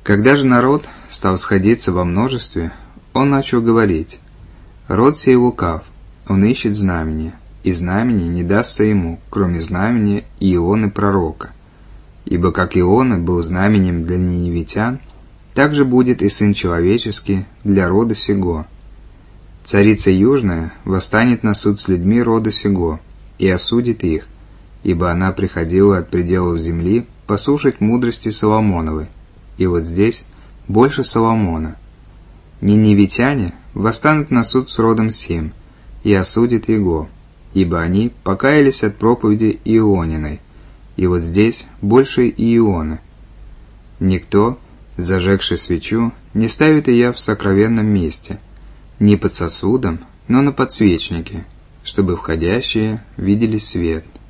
Когда же народ стал сходиться во множестве, он начал говорить: «Род сей лукав, он ищет знамения, и знамение не дастся ему, кроме знамения Ионы пророка. Ибо как Иона был знаменем для ниневитян, так же будет и Сын Человеческий для рода сего. Царица Южная восстанет на суд с людьми рода сего и осудит их, ибо она приходила от пределов земли послушать мудрости Соломоновой, и вот здесь больше Соломона. Ниневитяне восстанут на суд с родом сим и осудят его, ибо они покаялись от проповеди Иониной, и вот здесь больше Ионы. Никто, зажегший свечу, не ставит ее в сокровенном месте, не под сосудом, но на подсвечнике, чтобы входящие видели свет».